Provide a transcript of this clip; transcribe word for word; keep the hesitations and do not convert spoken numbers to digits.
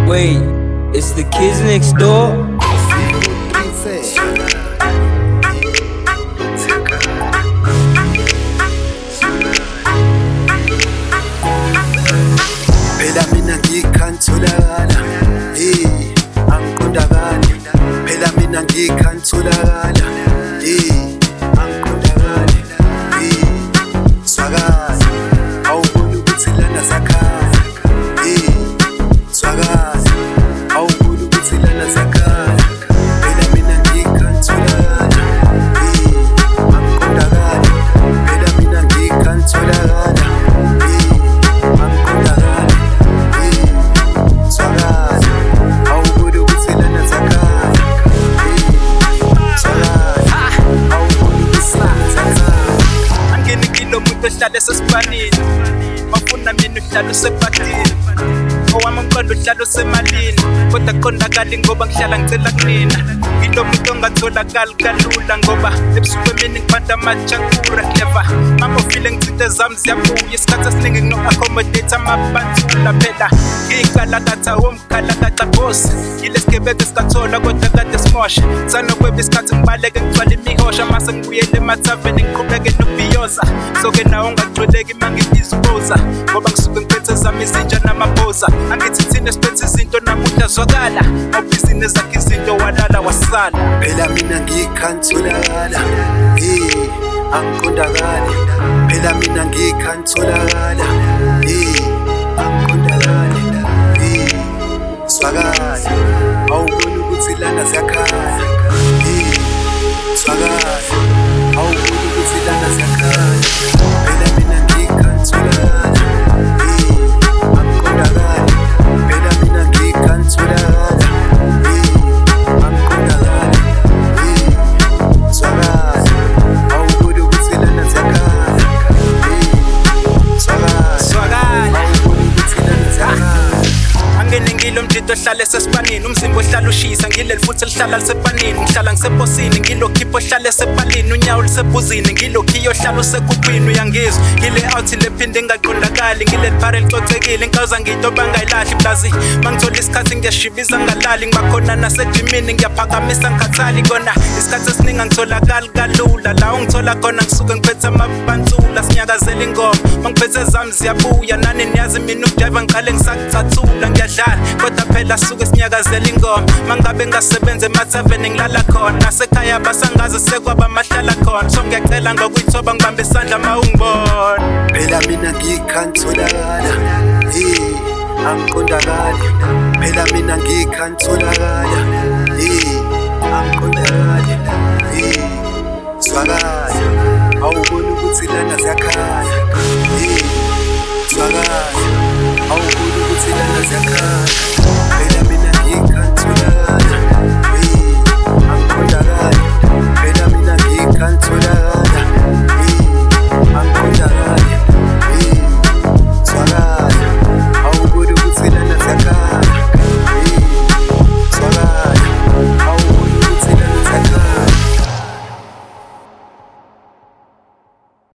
Wait, it's the kids next door? Phela mina ngikhanthulakala, eh angiqondakali. Phela mina ngikhanthulakala, eh angiqondakali. Eh swakala, awubona ukuthi lana zakhaya. Eh swakala, awubona ukuthi lana zakhaya. Phela mina ngikhanthulakala, eh angiqondakali. Phela mina ngikhanthulakala. Uhlale sesibanini bafuna mina uhlale usebhadini owami umqondo uhlale usemalini kodwa qondakali ngoba ngihlala ngicela kunina into umuntu ongatholakali kalula ngoba ebusuku emini ngiphatha amachakura clever mama ufile ngicithe zami ziyabuya isikhathi esiningi ngino-accommodate amabantula phela ngiyinkalakatha womkhalakatha boss yile sigebeke sikathola kodwa kade simosha sanokweba isikhathi ngibaleke ngigcwala imihosha mase ngibuyele emathaveni ngiqhubeke nokubhiyoza soke nawo ungagcweleki mangidispose ngoba ngisuke ngiphethe zami izintsha namabhoza angithi thina siphethe izinto namuhla zwakala awubhizinesi zakhe izinto walala wasala. Phela mina ngikhanthulakala, eh angiqondakali. Phela mina ngikhanthulakala, eh angiqondakali. Eh swakala, awubona ukuthi lana zakhaya. Eh swakala, awubona ukuthi lana zakhaya. Phela mina ngikhanthulakala, eh angiqondakali. Phela mina ngikhanthulakala, eh angiqondakali. Eh swakala, awubona ukuthi lana zakhaya. Eh swakala, awubona ukuthi lana zakhaya. Angene ngilo mdito ohlale sesipanini umzimba ohlala ushisa ngileli futhi lihlala lisepanini ngihlala ngiseposini ngilokhipho ohlale sepalini unyawo lisebhuzini ngilokhiyo ohlala usekukhwini uyangizwa ngile out lephinde ngaqondakali ngile phare licocekile inkawuza ngito bangayilahli blazi mangithola isikhathi ngiyashibiza ngalali ngibakhona nasejimini ngiyaphakamisa ngikhathali kona isikhathi esiningi angitholakali kalula la ungithola khona ngisuke ngiphethe amabantula sinyakazela ingoma mangiphethe zami ziyabuya nani niyazi mina ukujiva ngiqale ngisakuthathula ngiyadlala kodwa phela suke sinyakazela ingoma mangabe ngasebenza emathaveni ngilala khona nasekhaya basangazi sekwaba mahlala khona so ngiyacela ngokuyithoba ngibambe isandla ma ungibona. Phela mina ngikhanthulakala, eh angiqondakali. Phela mina ngikhanthulakala, eh angiqondakali. Eh swakala.